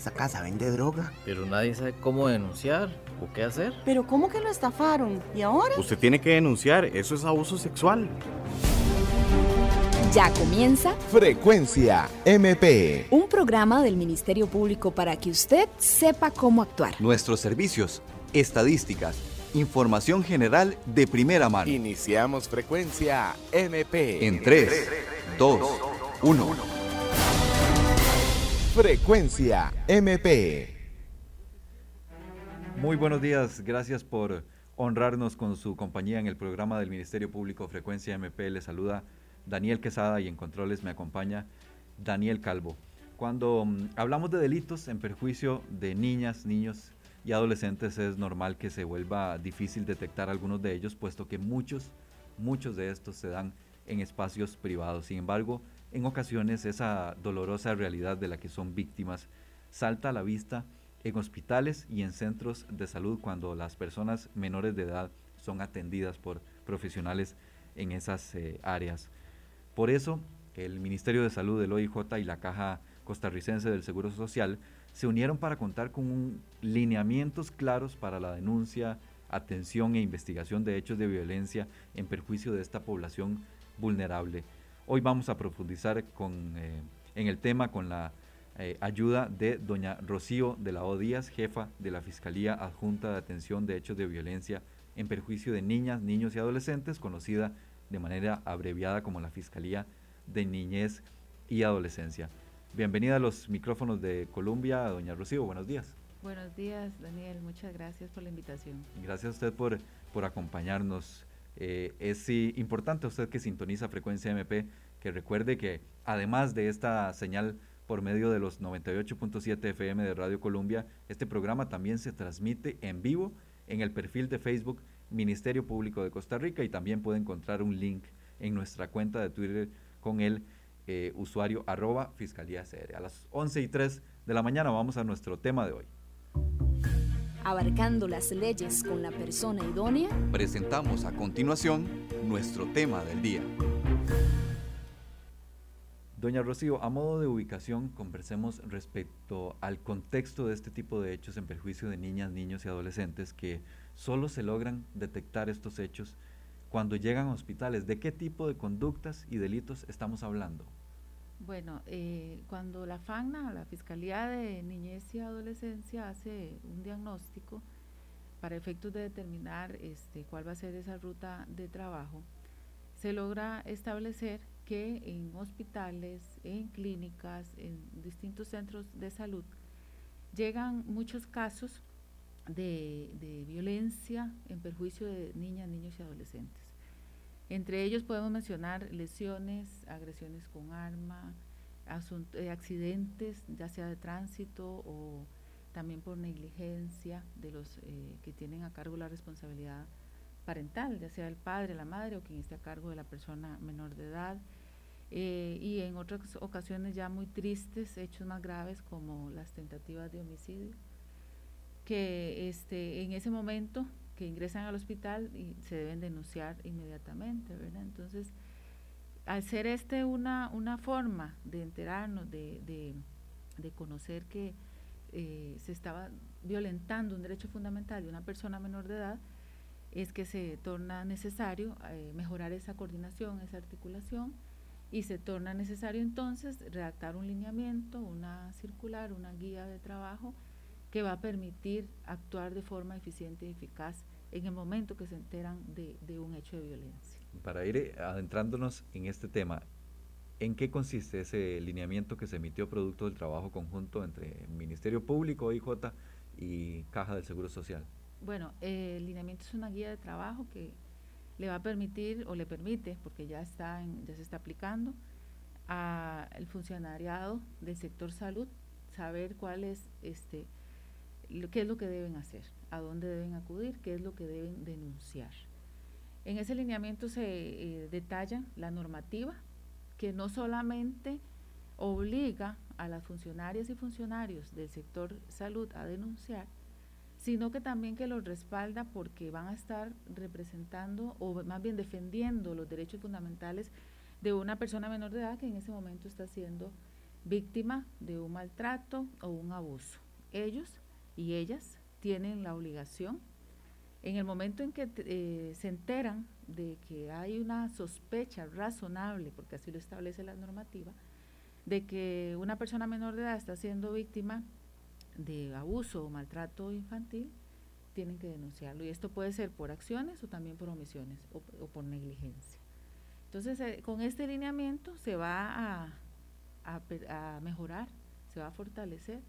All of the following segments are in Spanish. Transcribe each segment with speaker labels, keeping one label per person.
Speaker 1: esta casa vende droga.
Speaker 2: Pero nadie sabe cómo denunciar o qué hacer.
Speaker 3: ¿Pero cómo que lo estafaron? ¿Y ahora?
Speaker 1: Usted tiene que denunciar, eso es abuso sexual.
Speaker 4: Ya comienza
Speaker 5: Frecuencia MP.
Speaker 4: un programa del Ministerio Público para que usted sepa cómo actuar.
Speaker 6: Nuestros servicios, estadísticas, información general de primera mano.
Speaker 5: Iniciamos Frecuencia MP.
Speaker 6: En 3, 2, 1.
Speaker 5: Frecuencia MP.
Speaker 7: Muy buenos días, gracias por honrarnos con su compañía en el programa del Ministerio Público Frecuencia MP. Les saluda Daniel Quesada y en controles me acompaña Daniel Calvo. Cuando hablamos de delitos en perjuicio de niñas, niños y adolescentes, es normal que se vuelva difícil detectar algunos de ellos, puesto que muchos de estos se dan en espacios privados. Sin embargo, en ocasiones esa dolorosa realidad de la que son víctimas salta a la vista en hospitales y en centros de salud cuando las personas menores de edad son atendidas por profesionales en esas áreas. Por eso, el Ministerio de Salud del OIJ y la Caja Costarricense del Seguro Social se unieron para contar con lineamientos claros para la denuncia, atención e investigación de hechos de violencia en perjuicio de esta población vulnerable. Hoy vamos a profundizar en el tema con la ayuda de doña Rocío de la O. Díaz, jefa de la Fiscalía Adjunta de Atención de Hechos de Violencia en perjuicio de niñas, niños y adolescentes, conocida de manera abreviada como la Fiscalía de Niñez y Adolescencia. Bienvenida a los micrófonos de Colombia, doña Rocío, buenos días.
Speaker 8: Buenos días, Daniel, muchas gracias por la invitación.
Speaker 7: Gracias a usted por acompañarnos. Es importante a usted que sintoniza Frecuencia MP, que recuerde que además de esta señal por medio de los 98.7 FM de Radio Colombia, este programa también se transmite en vivo en el perfil de Facebook Ministerio Público de Costa Rica y también puede encontrar un link en nuestra cuenta de Twitter con el usuario @FiscalíaCR. A las 11:03 de la mañana vamos a nuestro tema de hoy.
Speaker 4: Abarcando las leyes con la persona idónea.
Speaker 6: Presentamos a continuación nuestro tema del día.
Speaker 7: Doña Rocío, a modo de ubicación, conversemos respecto al contexto de este tipo de hechos en perjuicio de niñas, niños y adolescentes que solo se logran detectar estos hechos cuando llegan a hospitales. ¿De qué tipo de conductas y delitos estamos hablando?
Speaker 8: Bueno, cuando la FANA, la Fiscalía de Niñez y Adolescencia, hace un diagnóstico para efectos de determinar cuál va a ser esa ruta de trabajo, se logra establecer que en hospitales, en clínicas, en distintos centros de salud, llegan muchos casos de violencia en perjuicio de niñas, niños y adolescentes. Entre ellos podemos mencionar lesiones, agresiones con arma, accidentes, ya sea de tránsito o también por negligencia de los que tienen a cargo la responsabilidad parental, ya sea el padre, la madre o quien esté a cargo de la persona menor de edad. Y en otras ocasiones ya muy tristes, hechos más graves como las tentativas de homicidio, que en ese momento que ingresan al hospital y se deben denunciar inmediatamente, ¿verdad? Entonces, al ser una forma de enterarnos, de conocer que se estaba violentando un derecho fundamental de una persona menor de edad, es que se torna necesario mejorar esa coordinación, esa articulación, y se torna necesario entonces redactar un lineamiento, una circular, una guía de trabajo que va a permitir actuar de forma eficiente y eficaz en el momento que se enteran de un hecho de violencia.
Speaker 7: Para ir adentrándonos en este tema, ¿en qué consiste ese lineamiento que se emitió producto del trabajo conjunto entre Ministerio Público, OIJ y Caja del Seguro Social?
Speaker 8: Bueno, el lineamiento es una guía de trabajo que le va a permitir, o le permite, porque ya se está aplicando, al funcionariado del sector salud saber cuál es qué es lo que deben hacer, a dónde deben acudir, qué es lo que deben denunciar. En ese lineamiento se detalla la normativa que no solamente obliga a las funcionarias y funcionarios del sector salud a denunciar, sino que también que los respalda porque van a estar representando o más bien defendiendo los derechos fundamentales de una persona menor de edad que en ese momento está siendo víctima de un maltrato o un abuso. Ellos y ellas tienen la obligación, en el momento en que se enteran de que hay una sospecha razonable, porque así lo establece la normativa, de que una persona menor de edad está siendo víctima de abuso o maltrato infantil, tienen que denunciarlo. Y esto puede ser por acciones o también por omisiones o por negligencia. Entonces, con este lineamiento se va a mejorar, se va a fortalecer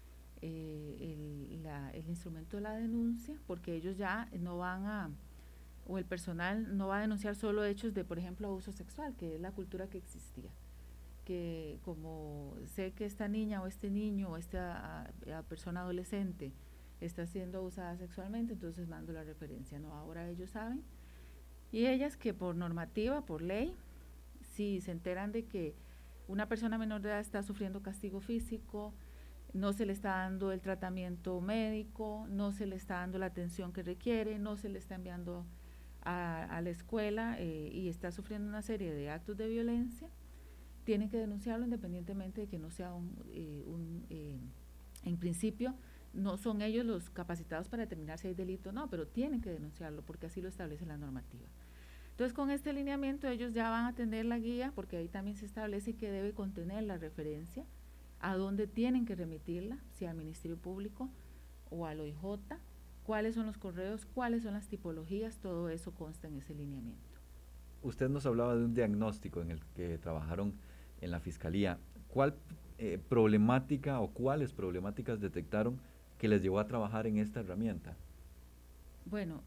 Speaker 8: el instrumento de la denuncia, porque ellos ya no van o el personal no va a denunciar solo hechos de, por ejemplo, abuso sexual, que es la cultura que existía, que como sé que esta niña o este niño o esta persona adolescente está siendo abusada sexualmente, entonces mando la referencia. No, ahora ellos saben, y ellas, que por normativa, por ley, si se enteran de que una persona menor de edad está sufriendo castigo físico, no se le está dando el tratamiento médico, no se le está dando la atención que requiere, no se le está enviando a la escuela y está sufriendo una serie de actos de violencia, tienen que denunciarlo independientemente de que no sea en principio, no son ellos los capacitados para determinar si hay delito o no, pero tienen que denunciarlo porque así lo establece la normativa. Entonces, con este lineamiento ellos ya van a tener la guía, porque ahí también se establece que debe contener la referencia a dónde tienen que remitirla, si al Ministerio Público o al OIJ, cuáles son los correos, cuáles son las tipologías, todo eso consta en ese lineamiento.
Speaker 7: Usted nos hablaba de un diagnóstico en el que trabajaron en la Fiscalía. ¿Cuál problemática o cuáles problemáticas detectaron que les llevó a trabajar en esta herramienta?
Speaker 8: Bueno,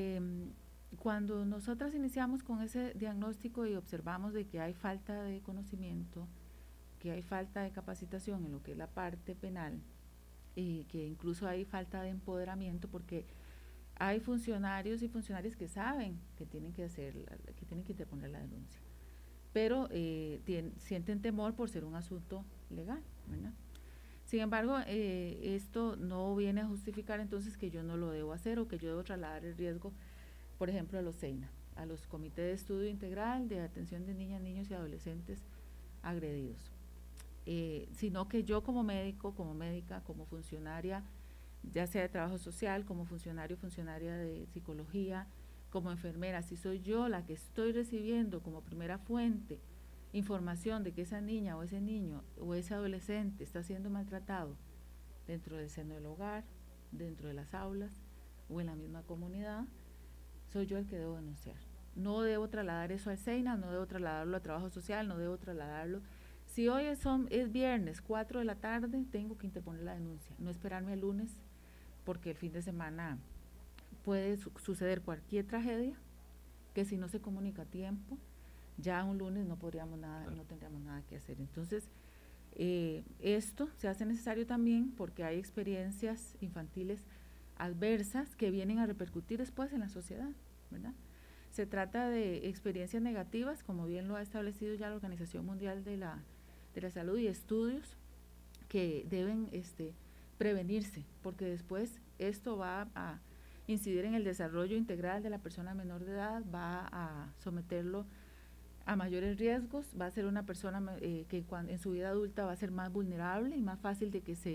Speaker 8: cuando nosotras iniciamos con ese diagnóstico y observamos de que hay falta de conocimiento, que hay falta de capacitación en lo que es la parte penal, y que incluso hay falta de empoderamiento, porque hay funcionarios y funcionarias que saben que tienen que interponer la denuncia, pero sienten temor por ser un asunto legal, ¿verdad? Sin embargo, esto no viene a justificar entonces que yo no lo debo hacer o que yo debo trasladar el riesgo, por ejemplo, a los CEINA, a los Comités de Estudio Integral de Atención de Niñas, Niños y Adolescentes Agredidos. Sino que yo como médico, como médica, como funcionaria, ya sea de trabajo social, como funcionaria de psicología, como enfermera, si soy yo la que estoy recibiendo como primera fuente información de que esa niña o ese niño o ese adolescente está siendo maltratado dentro del seno del hogar, dentro de las aulas o en la misma comunidad, soy yo el que debo denunciar. No debo trasladar eso al SEINA, no debo trasladarlo a trabajo social, no debo trasladarlo. Si hoy es viernes, 4 de la tarde, tengo que interponer la denuncia, no esperarme el lunes, porque el fin de semana puede suceder cualquier tragedia, que si no se comunica a tiempo, ya un lunes no tendríamos nada que hacer. Entonces, esto se hace necesario también porque hay experiencias infantiles adversas que vienen a repercutir después en la sociedad, ¿verdad? Se trata de experiencias negativas, como bien lo ha establecido ya la Organización Mundial de la Salud, y estudios que deben prevenirse, porque después esto va a incidir en el desarrollo integral de la persona menor de edad, va a someterlo a mayores riesgos, va a ser una persona que en su vida adulta va a ser más vulnerable y más fácil de que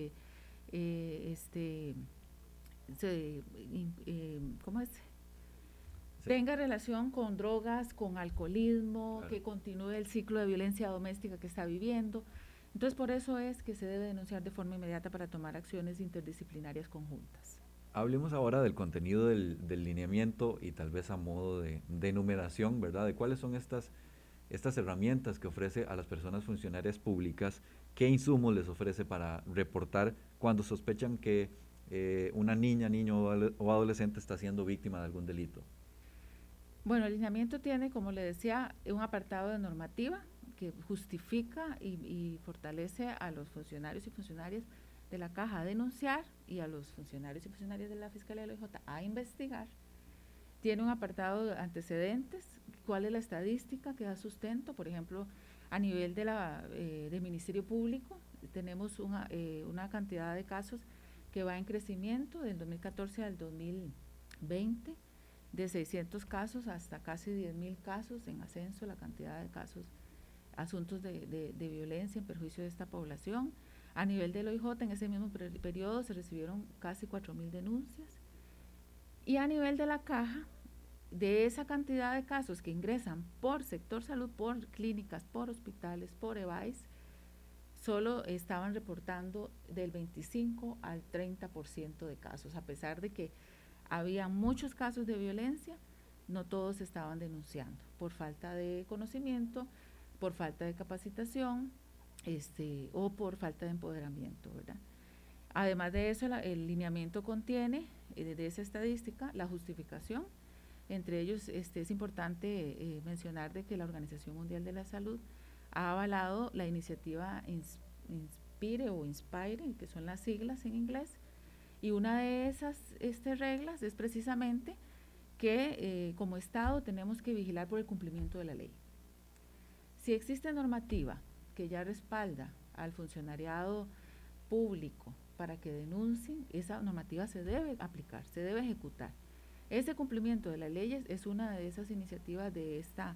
Speaker 8: tenga relación con drogas, con alcoholismo, claro, que continúe el ciclo de violencia doméstica que está viviendo. Entonces, por eso es que se debe denunciar de forma inmediata para tomar acciones interdisciplinarias conjuntas.
Speaker 7: Hablemos ahora del contenido del lineamiento y tal vez a modo de enumeración, ¿verdad? De cuáles son estas herramientas que ofrece a las personas funcionarias públicas, qué insumos les ofrece para reportar cuando sospechan que una niña, niño o adolescente está siendo víctima de algún delito.
Speaker 8: Bueno, el lineamiento tiene, como le decía, un apartado de normativa que justifica y fortalece a los funcionarios y funcionarias de la Caja a denunciar y a los funcionarios y funcionarias de la Fiscalía de la OIJ a investigar. Tiene un apartado de antecedentes, cuál es la estadística que da sustento, por ejemplo, a nivel del Ministerio Público, tenemos una cantidad de casos que va en crecimiento del 2014 al 2020, de 600 casos hasta casi 10.000 casos, en ascenso la cantidad de casos asuntos de violencia en perjuicio de esta población. A nivel del OIJ, en ese mismo periodo se recibieron casi 4.000 denuncias. Y a nivel de la caja, de esa cantidad de casos que ingresan por sector salud, por clínicas, por hospitales, por EVAIS, solo estaban reportando del 25 al 30% de casos, a pesar de que había muchos casos de violencia, no todos estaban denunciando por falta de conocimiento, por falta de capacitación, o por falta de empoderamiento, ¿verdad? Además de eso, el lineamiento contiene de esa estadística la justificación. Entre ellos es importante mencionar de que la Organización Mundial de la Salud ha avalado la iniciativa Inspire, que son las siglas en inglés, y una de esas reglas es precisamente que como Estado tenemos que vigilar por el cumplimiento de la ley. Si existe normativa que ya respalda al funcionariado público para que denuncien, esa normativa se debe aplicar, se debe ejecutar. Ese cumplimiento de las leyes es una de esas iniciativas de esta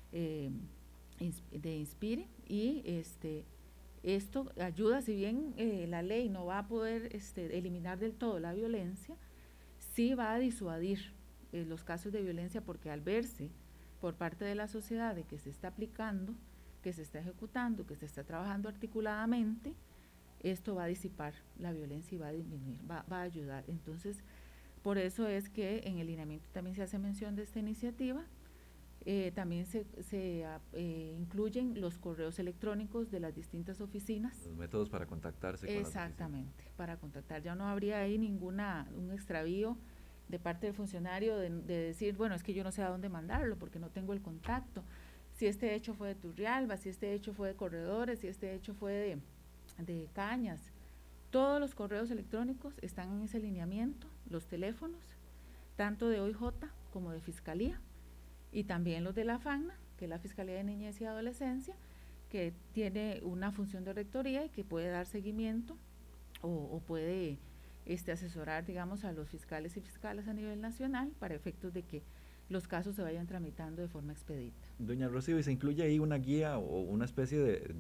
Speaker 8: de Inspire, y esto ayuda, si bien la ley no va a poder eliminar del todo la violencia, sí va a disuadir los casos de violencia, porque al verse por parte de la sociedad de que se está aplicando, que se está ejecutando, que se está trabajando articuladamente, esto va a disipar la violencia y va a disminuir, va a ayudar. Entonces, por eso es que en el lineamiento también se hace mención de esta iniciativa. También se incluyen los correos electrónicos de las distintas oficinas.
Speaker 7: Los métodos para contactarse con
Speaker 8: exactamente, para contactar. Ya no habría ahí un extravío de parte del funcionario de decir, bueno, es que yo no sé a dónde mandarlo porque no tengo el contacto. Si este hecho fue de Turrialba, si este hecho fue de Corredores, si este hecho fue de Cañas. Todos los correos electrónicos están en ese lineamiento, los teléfonos, tanto de OIJ como de Fiscalía, y también los de la FANA, que es la Fiscalía de Niñez y Adolescencia, que tiene una función de rectoría y que puede dar seguimiento o puede asesorar, digamos, a los fiscales y fiscales a nivel nacional para efectos de que los casos se vayan tramitando de forma expedita.
Speaker 7: Doña Rocío, ¿y se incluye ahí una guía o una especie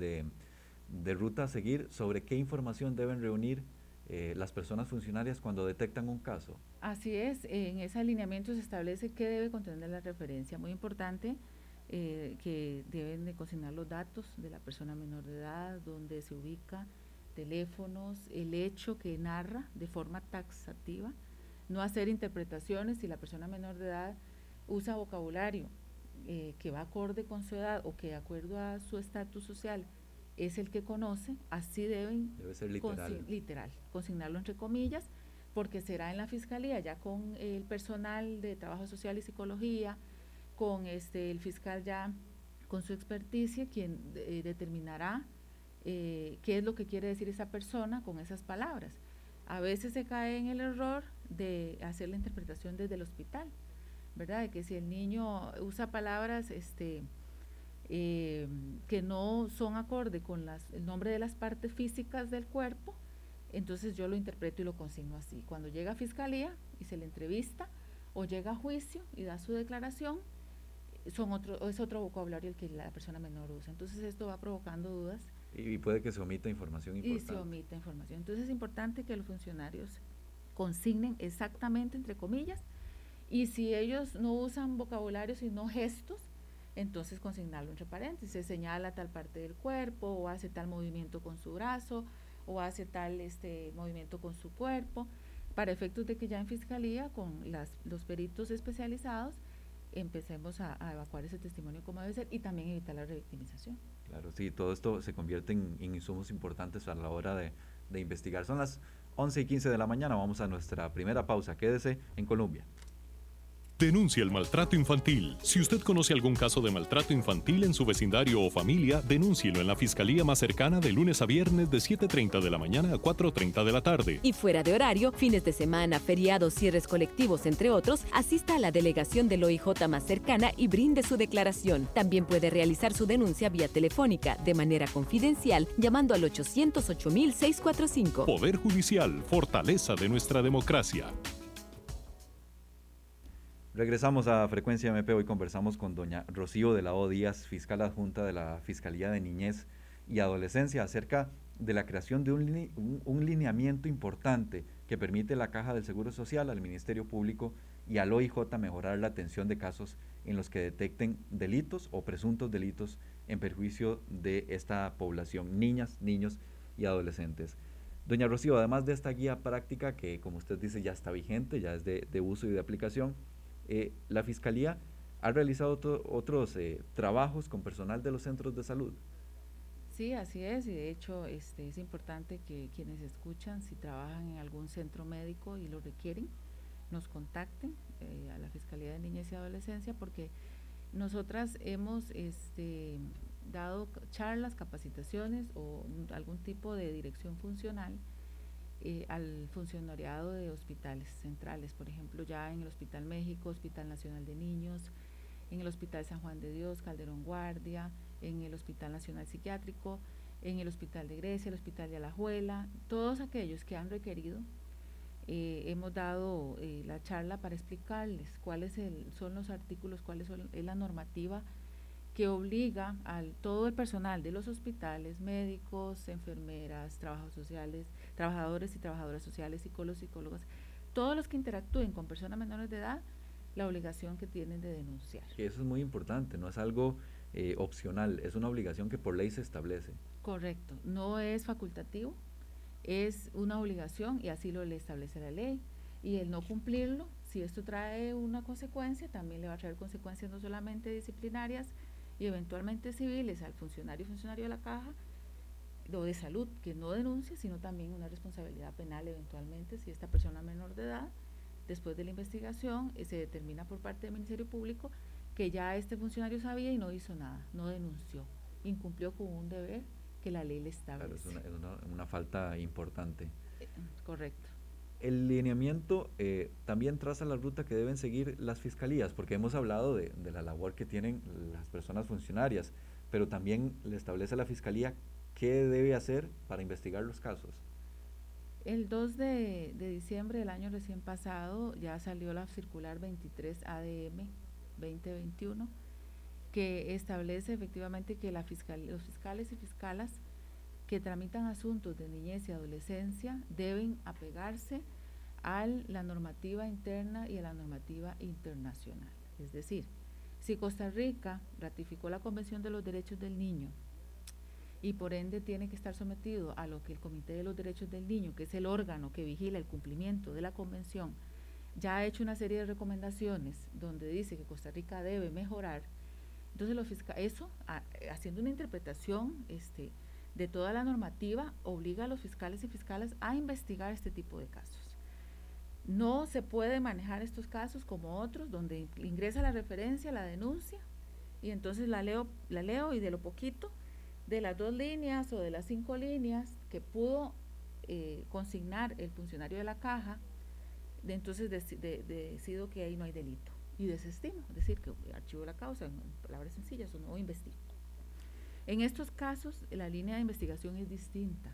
Speaker 7: de ruta a seguir sobre qué información deben reunir las personas funcionarias cuando detectan un caso?
Speaker 8: Así es, en ese alineamiento se establece qué debe contener la referencia. Muy importante que deben de consignar los datos de la persona menor de edad, donde se ubica, teléfonos, el hecho que narra de forma taxativa, no hacer interpretaciones. Si la persona menor de edad usa vocabulario que va acorde con su edad o que de acuerdo a su estatus social es el que conoce, así debe
Speaker 7: ser literal,
Speaker 8: consignarlo entre comillas, porque será en la Fiscalía, ya con el personal de Trabajo Social y Psicología, con el fiscal ya con su experticia, quien determinará qué es lo que quiere decir esa persona con esas palabras. A veces se cae en el error de hacer la interpretación desde el hospital, ¿verdad? De que si el niño usa palabras que no son acorde con el nombre de las partes físicas del cuerpo, entonces yo lo interpreto y lo consigno así. Cuando llega a Fiscalía y se le entrevista o llega a juicio y da su declaración, es otro vocabulario el que la persona menor usa. Entonces esto va provocando dudas.
Speaker 7: Y puede que se omita información importante.
Speaker 8: Y se omita información. Entonces es importante que los funcionarios consignen exactamente, entre comillas, y si ellos no usan vocabulario sino gestos, entonces consignarlo entre paréntesis. Se señala tal parte del cuerpo, o hace tal movimiento con su brazo, o hace tal movimiento con su cuerpo, para efectos de que ya en Fiscalía, con los peritos especializados, empecemos a evacuar ese testimonio como debe ser y también evitar la revictimización.
Speaker 7: Claro, sí, todo esto se convierte en insumos importantes a la hora de investigar. Son las 11:15 de la mañana, vamos a nuestra primera pausa. Quédese en Colombia.
Speaker 9: Denuncia el maltrato infantil. Si usted conoce algún caso de maltrato infantil en su vecindario o familia, denúncielo en la fiscalía más cercana de lunes a viernes de 7:30 de la mañana a 4:30 de la tarde.
Speaker 10: Y fuera de horario, fines de semana, feriados, cierres colectivos, entre otros, asista a la delegación del OIJ más cercana y brinde su declaración. También puede realizar su denuncia vía telefónica, de manera confidencial, llamando al 800-8000-645.
Speaker 9: Poder Judicial, fortaleza de nuestra democracia.
Speaker 7: Regresamos a Frecuencia MP. Hoy conversamos con doña Rocío de la O. Díaz, fiscal adjunta de la Fiscalía de Niñez y Adolescencia, acerca de la creación de un lineamiento importante que permite a la Caja del Seguro Social, al Ministerio Público y al OIJ mejorar la atención de casos en los que detecten delitos o presuntos delitos en perjuicio de esta población, niñas, niños y adolescentes. Doña Rocío, además de esta guía práctica que, como usted dice, ya está vigente, ya es de uso y de aplicación, la Fiscalía ha realizado otros trabajos con personal de los centros de salud.
Speaker 8: Sí, así es, y de hecho es importante que quienes escuchan, si trabajan en algún centro médico y lo requieren, nos contacten a la Fiscalía de Niñez y Adolescencia, porque nosotras hemos dado charlas, capacitaciones o algún tipo de dirección funcional al funcionariado de hospitales centrales, por ejemplo, ya en el Hospital México, Hospital Nacional de Niños, en el Hospital San Juan de Dios, Calderón Guardia, en el Hospital Nacional Psiquiátrico, en el Hospital de Grecia, el Hospital de Alajuela, todos aquellos que han requerido. Hemos dado la charla para explicarles cuáles son los artículos, es la normativa que obliga a todo el personal de los hospitales, médicos, enfermeras, trabajadores y trabajadoras sociales, psicólogos, psicólogas, todos los que interactúen con personas menores de edad, la obligación que tienen de denunciar.
Speaker 7: Y eso es muy importante, no es algo opcional, es una obligación que por ley se establece.
Speaker 8: Correcto, no es facultativo, es una obligación y así lo le establece la ley. Y el no cumplirlo, si esto trae una consecuencia, también le va a traer consecuencias no solamente disciplinarias y eventualmente civiles al funcionario de la caja o de salud que no denuncie, sino también una responsabilidad penal eventualmente si esta persona menor de edad, después de la investigación, se determina por parte del Ministerio Público que ya este funcionario sabía y no hizo nada, no denunció, incumplió con un deber que la ley le establece.
Speaker 7: Claro, es una falta importante.
Speaker 8: Correcto.
Speaker 7: El lineamiento también traza la ruta que deben seguir las fiscalías, porque hemos hablado de la labor que tienen las personas funcionarias, pero también le establece a la fiscalía qué debe hacer para investigar los casos.
Speaker 8: El 2 de diciembre del año recién pasado ya salió la circular 23 ADM 2021, que establece efectivamente que los fiscales y fiscalas que tramitan asuntos de niñez y adolescencia deben apegarse a la normativa interna y a la normativa internacional. Es decir, si Costa Rica ratificó la Convención de los Derechos del Niño y por ende tiene que estar sometido a lo que el Comité de los Derechos del Niño, que es el órgano que vigila el cumplimiento de la Convención, ya ha hecho una serie de recomendaciones donde dice que Costa Rica debe mejorar, entonces haciendo una interpretación de toda la normativa, obliga a los fiscales y fiscalas a investigar este tipo de casos. No se puede manejar estos casos como otros, donde ingresa la referencia, la denuncia, y entonces la leo y de lo poquito, de las 2 líneas o de las 5 líneas que pudo consignar el funcionario de la caja, entonces decido que ahí no hay delito y desestimo, es decir, que archivo la causa, en palabras sencillas, o no investigo. En estos casos, la línea de investigación es distinta.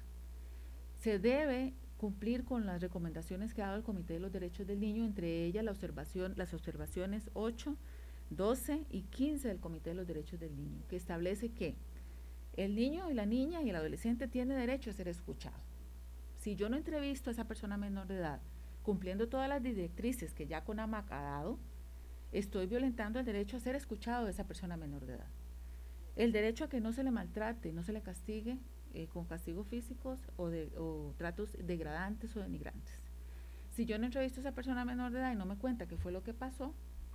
Speaker 8: Se debe cumplir con las recomendaciones que ha dado el Comité de los Derechos del Niño, entre ellas las observaciones 8, 12 y 15 del Comité de los Derechos del Niño, que establece que el niño y la niña y el adolescente tiene derecho a ser escuchado. Si yo no entrevisto a esa persona menor de edad, cumpliendo todas las directrices que ya CONAMAC ha dado, estoy violentando el derecho a ser escuchado de esa persona menor de edad. El derecho a que no se le maltrate, no se le castigue con castigos físicos o tratos degradantes o denigrantes. Si yo no entrevisto a esa persona menor de edad y no me cuenta qué fue lo que pasó,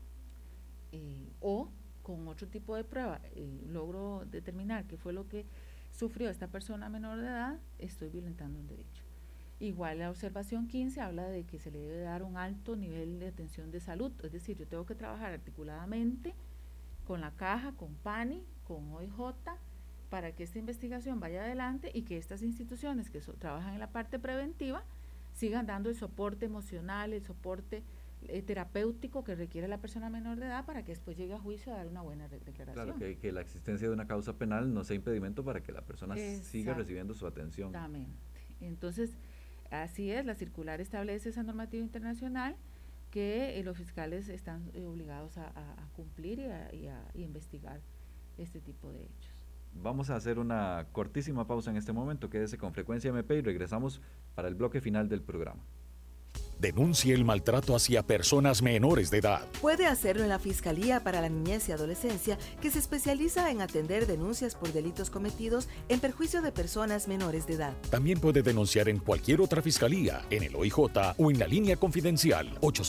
Speaker 8: o con otro tipo de prueba logro determinar qué fue lo que sufrió esta persona menor de edad, estoy violentando un derecho. Igual la observación 15 habla de que se le debe dar un alto nivel de atención de salud, es decir, yo tengo que trabajar articuladamente con la caja, con PANI, con OIJ, para que esta investigación vaya adelante y que estas instituciones que trabajan en la parte preventiva sigan dando el soporte emocional, el soporte terapéutico que requiere la persona menor de edad para que después llegue a juicio a dar una buena declaración.
Speaker 7: Claro, que la existencia de una causa penal no sea impedimento para que la persona siga recibiendo su atención.
Speaker 8: Exactamente. Entonces, así es, la circular establece esa normativa internacional que los fiscales están obligados a cumplir y a investigar este tipo de hechos.
Speaker 7: Vamos a hacer una cortísima pausa en este momento, quédese con Frecuencia MP y regresamos para el bloque final del programa.
Speaker 11: Denuncie el maltrato hacia personas menores de edad.
Speaker 12: Puede hacerlo en la Fiscalía para la Niñez y Adolescencia, que se especializa en atender denuncias por delitos cometidos en perjuicio de personas menores de edad.
Speaker 11: También puede denunciar en cualquier otra fiscalía, en el OIJ o en la línea confidencial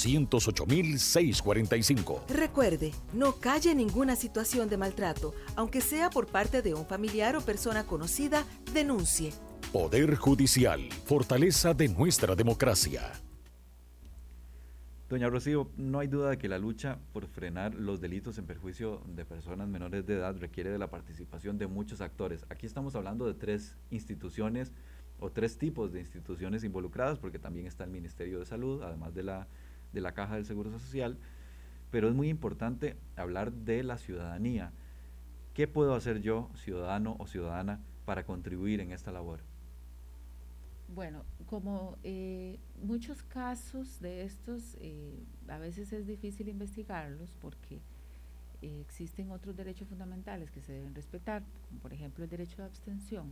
Speaker 11: 808-645.
Speaker 12: Recuerde, no calle en ninguna situación de maltrato, aunque sea por parte de un familiar o persona conocida, denuncie.
Speaker 11: Poder Judicial, fortaleza de nuestra democracia.
Speaker 7: Doña Rocío, no hay duda de que la lucha por frenar los delitos en perjuicio de personas menores de edad requiere de la participación de muchos actores. Aquí estamos hablando de 3 instituciones o 3 tipos de instituciones involucradas, porque también está el Ministerio de Salud, además de la Caja del Seguro Social, pero es muy importante hablar de la ciudadanía. ¿Qué puedo hacer yo, ciudadano o ciudadana, para contribuir en esta labor?
Speaker 8: Bueno, como muchos casos de estos, a veces es difícil investigarlos porque existen otros derechos fundamentales que se deben respetar, como por ejemplo el derecho de abstención.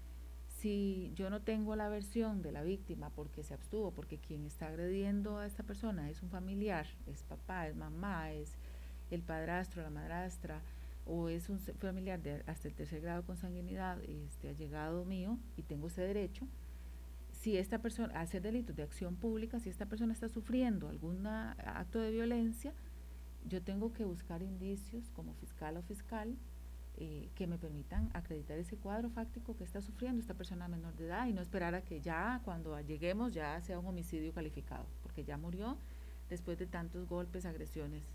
Speaker 8: Si yo no tengo la versión de la víctima porque se abstuvo, porque quien está agrediendo a esta persona es un familiar, es papá, es mamá, es el padrastro, la madrastra, o es un familiar hasta el 3er grado con consanguinidad, allegado mío, y tengo ese derecho. Si esta persona hace delitos de acción pública, si esta persona está sufriendo algún acto de violencia, yo tengo que buscar indicios como fiscal o fiscal que me permitan acreditar ese cuadro fáctico que está sufriendo esta persona menor de edad y no esperar a que ya cuando lleguemos ya sea un homicidio calificado, porque ya murió después de tantos golpes, agresiones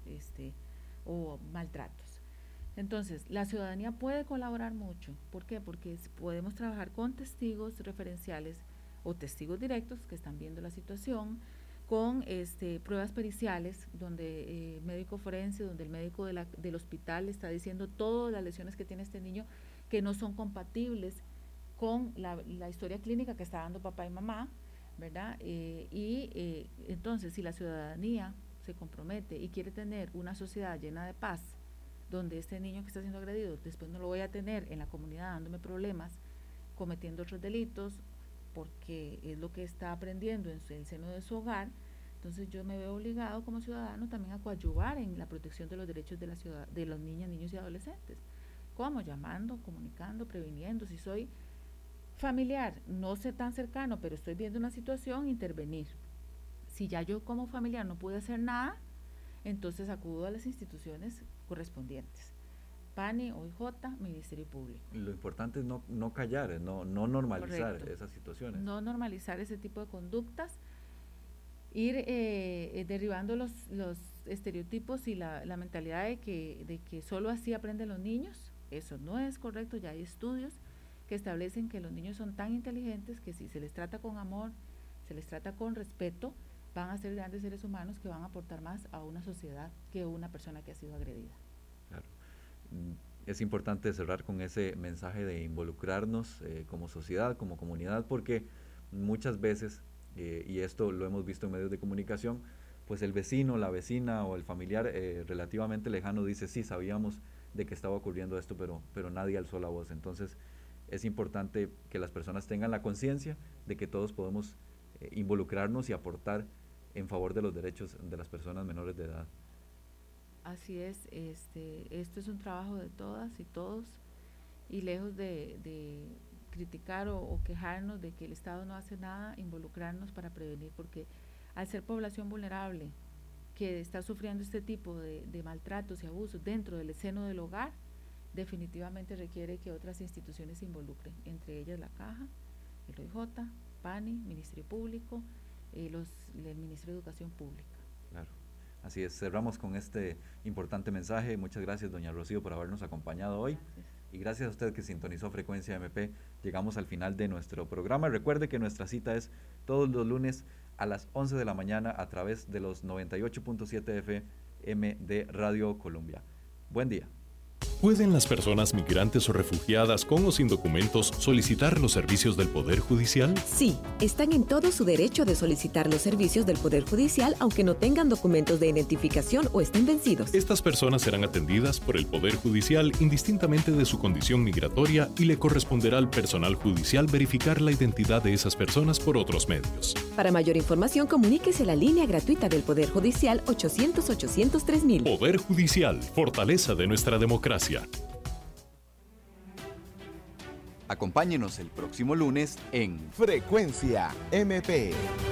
Speaker 8: o maltratos. Entonces, la ciudadanía puede colaborar mucho. ¿Por qué? Porque podemos trabajar con testigos referenciales o testigos directos que están viendo la situación, con pruebas periciales, donde médico forense, donde el médico del hospital está diciendo todas las lesiones que tiene este niño que no son compatibles con la historia clínica que está dando papá y mamá, ¿verdad? Entonces, si la ciudadanía se compromete y quiere tener una sociedad llena de paz, donde este niño que está siendo agredido, después no lo voy a tener en la comunidad dándome problemas, cometiendo otros delitos, porque es lo que está aprendiendo en el seno de su hogar, entonces yo me veo obligado como ciudadano también a coadyuvar en la protección de los derechos de la ciudad, de los niños y adolescentes. ¿Cómo? Llamando, comunicando, previniendo. Si soy familiar, no sé tan cercano, pero estoy viendo una situación, intervenir. Si ya yo como familiar no pude hacer nada, entonces acudo a las instituciones correspondientes. PANI, OIJ, Ministerio Público.
Speaker 7: Lo importante es no callar, no normalizar esas situaciones.
Speaker 8: No normalizar ese tipo de conductas, ir derribando los estereotipos y la mentalidad de que solo así aprenden los niños. Eso no es correcto, ya hay estudios que establecen que los niños son tan inteligentes que si se les trata con amor, se les trata con respeto, van a ser grandes seres humanos que van a aportar más a una sociedad que una persona que ha sido agredida.
Speaker 7: Claro. Es importante cerrar con ese mensaje de involucrarnos como sociedad, como comunidad, porque muchas veces, y esto lo hemos visto en medios de comunicación, pues el vecino, la vecina o el familiar relativamente lejano dice, sí, sabíamos de que estaba ocurriendo esto, pero nadie alzó la voz. Entonces es importante que las personas tengan la conciencia de que todos podemos involucrarnos y aportar en favor de los derechos de las personas menores de edad.
Speaker 8: Así es, esto es un trabajo de todas y todos, y lejos de criticar o quejarnos de que el Estado no hace nada, involucrarnos para prevenir, porque al ser población vulnerable que está sufriendo este tipo de maltratos y abusos dentro del seno del hogar, definitivamente requiere que otras instituciones se involucren, entre ellas la Caja, el OIJ, PANI, Ministerio Público, el Ministerio de Educación Pública.
Speaker 7: Claro. Así es, cerramos con este importante mensaje. Muchas gracias, doña Rocío, por habernos acompañado hoy. Gracias. Y gracias a usted que sintonizó Frecuencia MP. Llegamos al final de nuestro programa. Recuerde que nuestra cita es todos los lunes a las 11 de la mañana a través de los 98.7 FM de Radio Colombia. Buen día.
Speaker 9: ¿Pueden las personas migrantes o refugiadas con o sin documentos solicitar los servicios del Poder Judicial?
Speaker 10: Sí, están en todo su derecho de solicitar los servicios del Poder Judicial aunque no tengan documentos de identificación o estén vencidos.
Speaker 9: Estas personas serán atendidas por el Poder Judicial indistintamente de su condición migratoria y le corresponderá al personal judicial verificar la identidad de esas personas por otros medios.
Speaker 10: Para mayor información, comuníquese a la línea gratuita del Poder Judicial 800-800-3000.
Speaker 9: Poder Judicial, fortaleza de nuestra democracia.
Speaker 6: Acompáñenos el próximo lunes en
Speaker 5: Frecuencia MP.